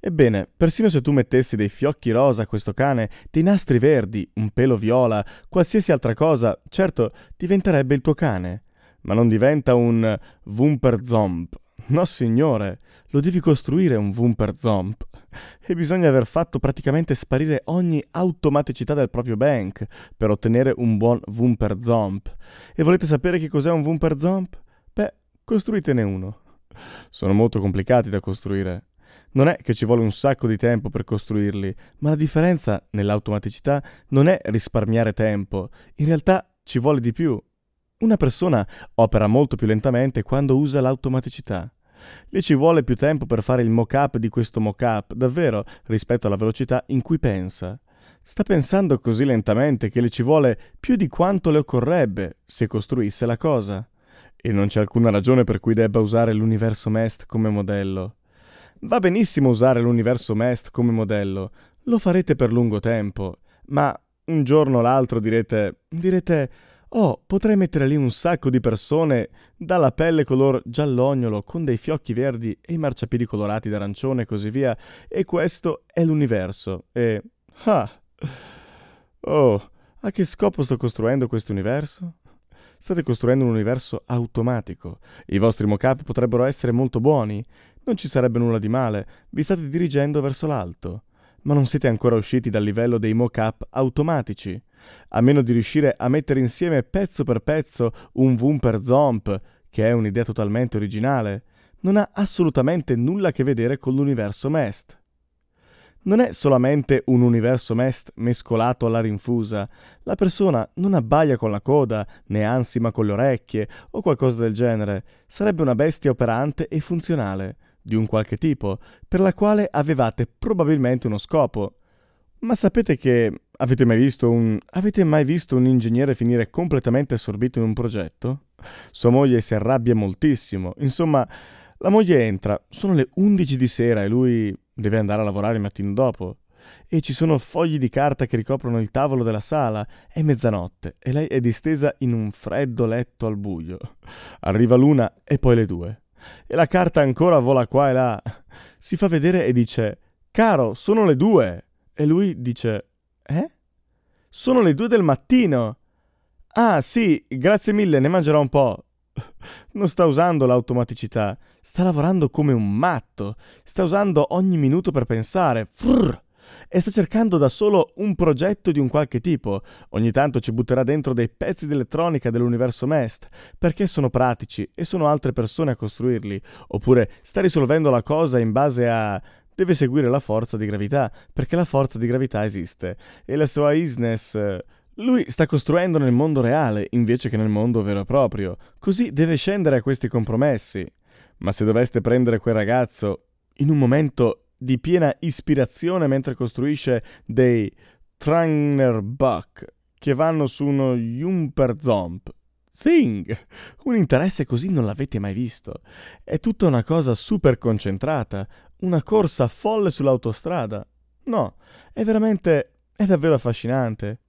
Ebbene, persino se tu mettessi dei fiocchi rosa a questo cane, dei nastri verdi, un pelo viola, qualsiasi altra cosa, certo, diventerebbe il tuo cane. Ma non diventa un Wumperzomp. No, signore, lo devi costruire un Wumperzomp. E bisogna aver fatto praticamente sparire ogni automaticità del proprio bank per ottenere un buon Wumperzomp. E volete sapere che cos'è un Wumperzomp? Beh, costruitene uno. Sono molto complicati da costruire. Non è che ci vuole un sacco di tempo per costruirli, ma la differenza nell'automaticità non è risparmiare tempo, in realtà ci vuole di più. Una persona opera molto più lentamente quando usa l'automaticità. Le ci vuole più tempo per fare il mock-up di questo mock-up, davvero, rispetto alla velocità in cui pensa. Sta pensando così lentamente che le ci vuole più di quanto le occorrebbe se costruisse la cosa. E non c'è alcuna ragione per cui debba usare l'universo MEST come modello. Va benissimo usare l'universo MEST come modello, lo farete per lungo tempo, ma un giorno o l'altro direte «Oh, potrei mettere lì un sacco di persone dalla pelle color giallognolo con dei fiocchi verdi e i marciapiedi colorati d'arancione e così via, e questo è l'universo». E... ah! Oh, a che scopo sto costruendo questo universo? State costruendo un universo automatico. I vostri mock-up potrebbero essere molto buoni. Non ci sarebbe nulla di male. Vi state dirigendo verso l'alto. Ma non siete ancora usciti dal livello dei mock-up automatici. A meno di riuscire a mettere insieme pezzo per pezzo un Wumperzomp, che è un'idea totalmente originale, non ha assolutamente nulla a che vedere con l'universo MEST. Non è solamente un universo MEST mescolato alla rinfusa. La persona non abbaia con la coda, né ansima con le orecchie, o qualcosa del genere. Sarebbe una bestia operante e funzionale, di un qualche tipo, per la quale avevate probabilmente uno scopo. Ma sapete che avete mai visto un ingegnere finire completamente assorbito in un progetto? Sua moglie si arrabbia moltissimo. Insomma, la moglie entra, sono le 11 di sera e lui deve andare a lavorare il mattino dopo. E ci sono fogli di carta che ricoprono il tavolo della sala. È mezzanotte e lei è distesa in un freddo letto al buio. Arriva l'una e poi le due. E la carta ancora vola qua e là. Si fa vedere e dice: «Caro, sono le 2». E lui dice: «Eh? Sono le 2 del mattino». «Ah, sì, grazie mille, ne mangerò un po'». Non sta usando l'automaticità, sta lavorando come un matto, sta usando ogni minuto per pensare, e sta cercando da solo un progetto di un qualche tipo. Ogni tanto ci butterà dentro dei pezzi di elettronica dell'universo MEST, perché sono pratici e sono altre persone a costruirli, oppure sta risolvendo la cosa in base a... Deve seguire la forza di gravità, perché la forza di gravità esiste, e la sua isness... Lui sta costruendo nel mondo reale invece che nel mondo vero e proprio, così deve scendere a questi compromessi. Ma se doveste prendere quel ragazzo in un momento di piena ispirazione mentre costruisce dei Trangnerbuck che vanno su uno Jumperzomp, zing! Un interesse così non l'avete mai visto. È tutta una cosa super concentrata, una corsa folle sull'autostrada. No, è davvero affascinante.